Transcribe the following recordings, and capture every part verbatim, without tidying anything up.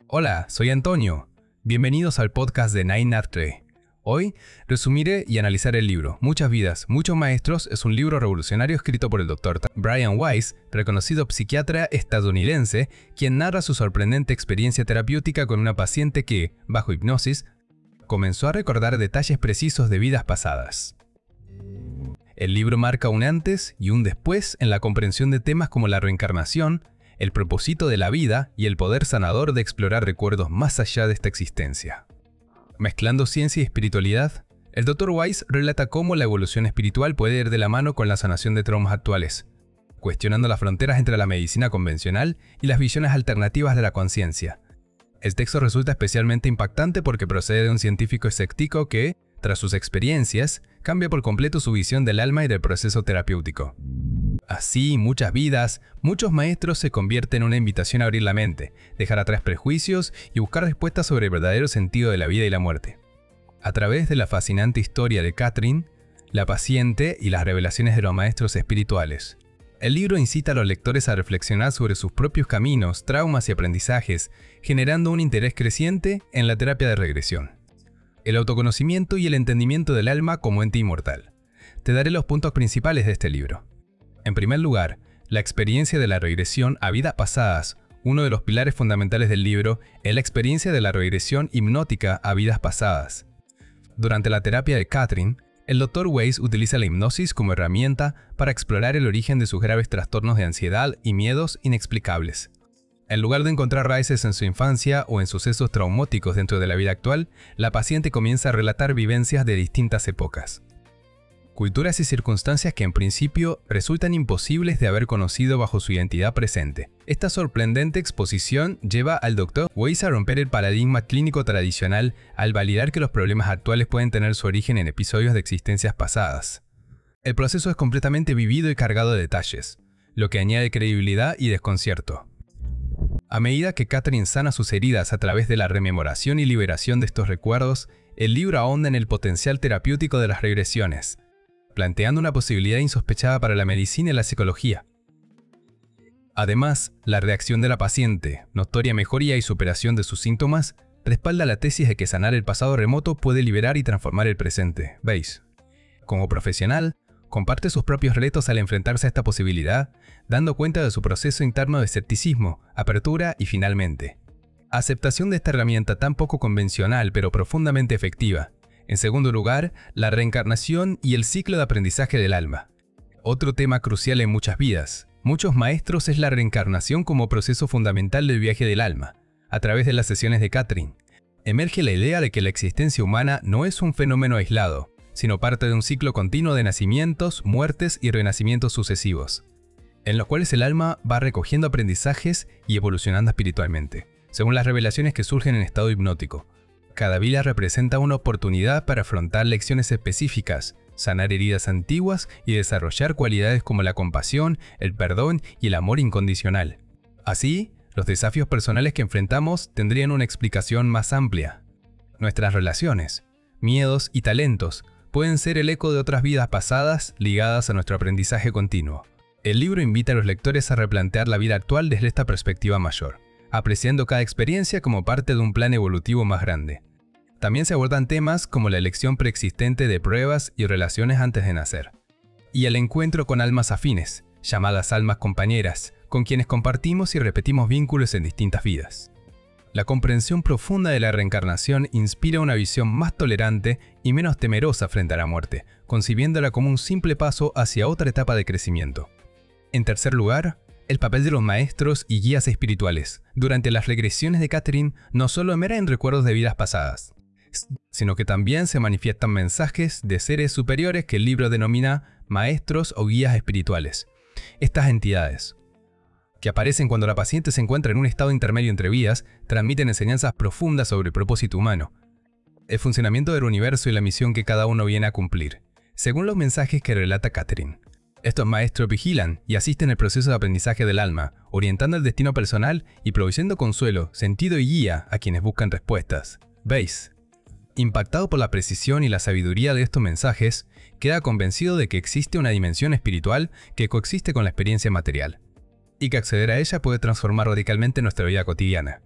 Hola, soy Antonio. Bienvenidos al podcast de NineAtre. Hoy resumiré y analizaré el libro Muchas vidas, muchos maestros. Es un libro revolucionario escrito por el doctor Brian Weiss, reconocido psiquiatra estadounidense, quien narra su sorprendente experiencia terapéutica con una paciente que, bajo hipnosis, comenzó a recordar detalles precisos de vidas pasadas. El libro marca un antes y un después en la comprensión de temas como la reencarnación, el propósito de la vida y el poder sanador de explorar recuerdos más allá de esta existencia. Mezclando ciencia y espiritualidad, el doctor Weiss relata cómo la evolución espiritual puede ir de la mano con la sanación de traumas actuales, cuestionando las fronteras entre la medicina convencional y las visiones alternativas de la conciencia. El texto resulta especialmente impactante porque procede de un científico escéptico que, tras sus experiencias, cambia por completo su visión del alma y del proceso terapéutico. Así, muchas vidas, muchos maestros se convierten en una invitación a abrir la mente, dejar atrás prejuicios y buscar respuestas sobre el verdadero sentido de la vida y la muerte. A través de la fascinante historia de Catherine, la paciente y las revelaciones de los maestros espirituales, el libro incita a los lectores a reflexionar sobre sus propios caminos, traumas y aprendizajes, generando un interés creciente en la terapia de regresión. El autoconocimiento y el entendimiento del alma como ente inmortal. Te daré los puntos principales de este libro. En primer lugar, la experiencia de la regresión a vidas pasadas. Uno de los pilares fundamentales del libro es la experiencia de la regresión hipnótica a vidas pasadas. Durante la terapia de Catherine, el doctor Weiss utiliza la hipnosis como herramienta para explorar el origen de sus graves trastornos de ansiedad y miedos inexplicables. En lugar de encontrar raíces en su infancia o en sucesos traumáticos dentro de la vida actual, la paciente comienza a relatar vivencias de distintas épocas. Culturas y circunstancias que en principio resultan imposibles de haber conocido bajo su identidad presente. Esta sorprendente exposición lleva al doctor Weiss a romper el paradigma clínico tradicional al validar que los problemas actuales pueden tener su origen en episodios de existencias pasadas. El proceso es completamente vivido y cargado de detalles, lo que añade credibilidad y desconcierto. A medida que Catherine sana sus heridas a través de la rememoración y liberación de estos recuerdos, el libro ahonda en el potencial terapéutico de las regresiones, planteando una posibilidad insospechada para la medicina y la psicología. Además, la reacción de la paciente, notoria mejoría y superación de sus síntomas, respalda la tesis de que sanar el pasado remoto puede liberar y transformar el presente. ¿Veis? Como profesional, comparte sus propios retos al enfrentarse a esta posibilidad, dando cuenta de su proceso interno de escepticismo, apertura y finalmente, aceptación de esta herramienta tan poco convencional pero profundamente efectiva. En segundo lugar, la reencarnación y el ciclo de aprendizaje del alma. Otro tema crucial en muchas vidas, muchos maestros, es la reencarnación como proceso fundamental del viaje del alma. A través de las sesiones de Catherine, emerge la idea de que la existencia humana no es un fenómeno aislado, sino parte de un ciclo continuo de nacimientos, muertes y renacimientos sucesivos, en los cuales el alma va recogiendo aprendizajes y evolucionando espiritualmente, según las revelaciones que surgen en estado hipnótico. Cada vida representa una oportunidad para afrontar lecciones específicas, sanar heridas antiguas y desarrollar cualidades como la compasión, el perdón y el amor incondicional. Así, los desafíos personales que enfrentamos tendrían una explicación más amplia. Nuestras relaciones, miedos y talentos pueden ser el eco de otras vidas pasadas ligadas a nuestro aprendizaje continuo. El libro invita a los lectores a replantear la vida actual desde esta perspectiva mayor, apreciando cada experiencia como parte de un plan evolutivo más grande. También se abordan temas como la elección preexistente de pruebas y relaciones antes de nacer, y el encuentro con almas afines, llamadas almas compañeras, con quienes compartimos y repetimos vínculos en distintas vidas. La comprensión profunda de la reencarnación inspira una visión más tolerante y menos temerosa frente a la muerte, concibiéndola como un simple paso hacia otra etapa de crecimiento. En tercer lugar, el papel de los maestros y guías espirituales. Durante las regresiones de Catherine no solo emergen recuerdos de vidas pasadas, sino que también se manifiestan mensajes de seres superiores que el libro denomina maestros o guías espirituales. Estas entidades, que aparecen cuando la paciente se encuentra en un estado intermedio entre vidas, transmiten enseñanzas profundas sobre el propósito humano, el funcionamiento del universo y la misión que cada uno viene a cumplir, según los mensajes que relata Catherine. Estos maestros vigilan y asisten al proceso de aprendizaje del alma, orientando el destino personal y proveyendo consuelo, sentido y guía a quienes buscan respuestas. ¿Veis? Impactado por la precisión y la sabiduría de estos mensajes, queda convencido de que existe una dimensión espiritual que coexiste con la experiencia material, y que acceder a ella puede transformar radicalmente nuestra vida cotidiana.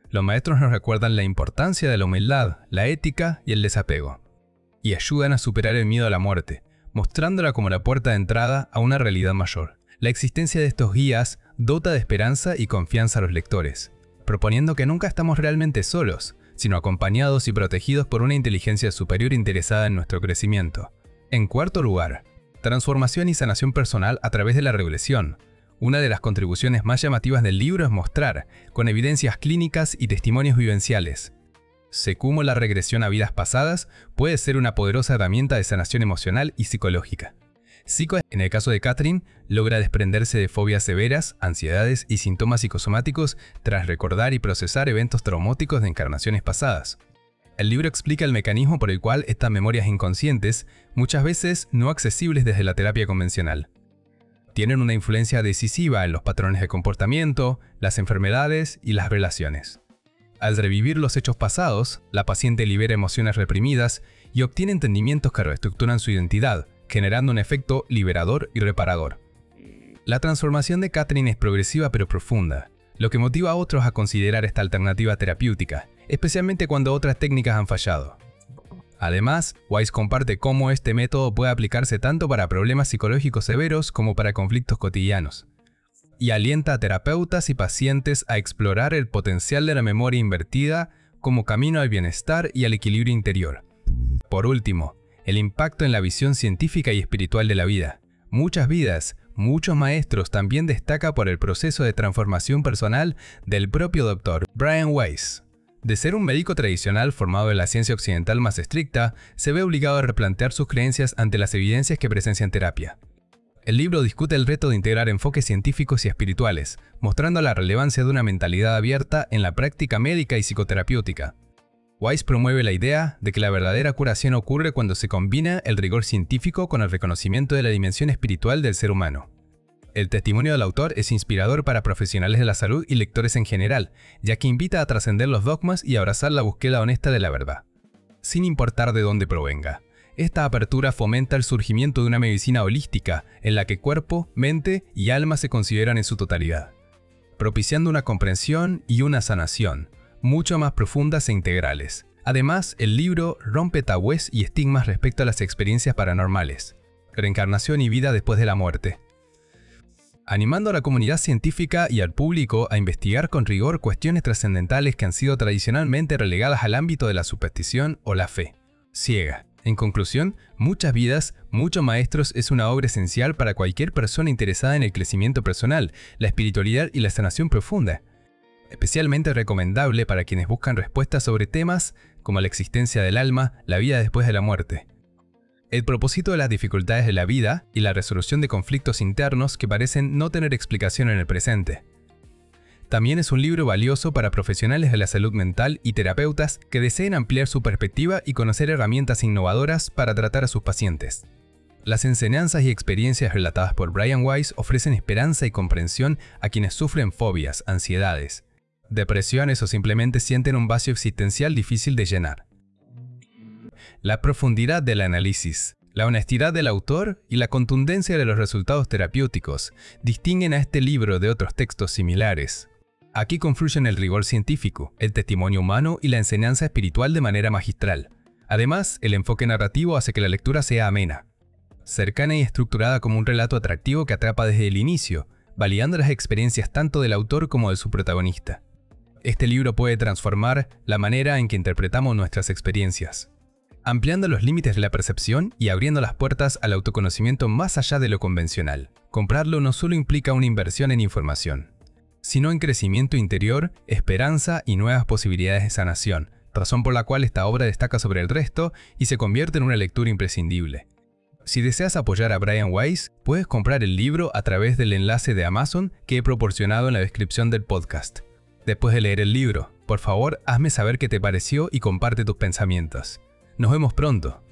Los maestros nos recuerdan la importancia de la humildad, la ética y el desapego, y ayudan a superar el miedo a la muerte, mostrándola como la puerta de entrada a una realidad mayor. La existencia de estos guías dota de esperanza y confianza a los lectores, proponiendo que nunca estamos realmente solos, sino acompañados y protegidos por una inteligencia superior interesada en nuestro crecimiento. En cuarto lugar, transformación y sanación personal a través de la regresión. Una de las contribuciones más llamativas del libro es mostrar, con evidencias clínicas y testimonios vivenciales, sé cómo la regresión a vidas pasadas puede ser una poderosa herramienta de sanación emocional y psicológica. Psycho, en el caso de Catherine, logra desprenderse de fobias severas, ansiedades y síntomas psicosomáticos tras recordar y procesar eventos traumáticos de encarnaciones pasadas. El libro explica el mecanismo por el cual estas memorias inconscientes, muchas veces no accesibles desde la terapia convencional, tienen una influencia decisiva en los patrones de comportamiento, las enfermedades y las relaciones. Al revivir los hechos pasados, la paciente libera emociones reprimidas y obtiene entendimientos que reestructuran su identidad, generando un efecto liberador y reparador. La transformación de Catherine es progresiva pero profunda, lo que motiva a otros a considerar esta alternativa terapéutica, especialmente cuando otras técnicas han fallado. Además, Weiss comparte cómo este método puede aplicarse tanto para problemas psicológicos severos como para conflictos cotidianos, y alienta a terapeutas y pacientes a explorar el potencial de la memoria invertida como camino al bienestar y al equilibrio interior. Por último, el impacto en la visión científica y espiritual de la vida. Muchas vidas, muchos maestros también destaca por el proceso de transformación personal del propio doctor Brian Weiss. De ser un médico tradicional formado en la ciencia occidental más estricta, se ve obligado a replantear sus creencias ante las evidencias que presencia en terapia. El libro discute el reto de integrar enfoques científicos y espirituales, mostrando la relevancia de una mentalidad abierta en la práctica médica y psicoterapéutica. Weiss promueve la idea de que la verdadera curación ocurre cuando se combina el rigor científico con el reconocimiento de la dimensión espiritual del ser humano. El testimonio del autor es inspirador para profesionales de la salud y lectores en general, ya que invita a trascender los dogmas y abrazar la búsqueda honesta de la verdad, sin importar de dónde provenga. Esta apertura fomenta el surgimiento de una medicina holística, en la que cuerpo, mente y alma se consideran en su totalidad, propiciando una comprensión y una sanación mucho más profundas e integrales. Además, el libro rompe tabúes y estigmas respecto a las experiencias paranormales, reencarnación y vida después de la muerte, animando a la comunidad científica y al público a investigar con rigor cuestiones trascendentales que han sido tradicionalmente relegadas al ámbito de la superstición o la fe ciega. En conclusión, Muchas vidas, muchos maestros es una obra esencial para cualquier persona interesada en el crecimiento personal, la espiritualidad y la sanación profunda. Especialmente recomendable para quienes buscan respuestas sobre temas como la existencia del alma, la vida después de la muerte, el propósito de las dificultades de la vida y la resolución de conflictos internos que parecen no tener explicación en el presente. También es un libro valioso para profesionales de la salud mental y terapeutas que deseen ampliar su perspectiva y conocer herramientas innovadoras para tratar a sus pacientes. Las enseñanzas y experiencias relatadas por Brian Weiss ofrecen esperanza y comprensión a quienes sufren fobias, ansiedades, depresiones o simplemente sienten un vacío existencial difícil de llenar. La profundidad del análisis, la honestidad del autor y la contundencia de los resultados terapéuticos distinguen a este libro de otros textos similares. Aquí confluyen el rigor científico, el testimonio humano y la enseñanza espiritual de manera magistral. Además, el enfoque narrativo hace que la lectura sea amena, cercana y estructurada como un relato atractivo que atrapa desde el inicio, validando las experiencias tanto del autor como de su protagonista. Este libro puede transformar la manera en que interpretamos nuestras experiencias, ampliando los límites de la percepción y abriendo las puertas al autoconocimiento más allá de lo convencional. Comprarlo no solo implica una inversión en información, sino en crecimiento interior, esperanza y nuevas posibilidades de sanación, razón por la cual esta obra destaca sobre el resto y se convierte en una lectura imprescindible. Si deseas apoyar a Brian Weiss, puedes comprar el libro a través del enlace de Amazon que he proporcionado en la descripción del podcast. Después de leer el libro, por favor, hazme saber qué te pareció y comparte tus pensamientos. Nos vemos pronto.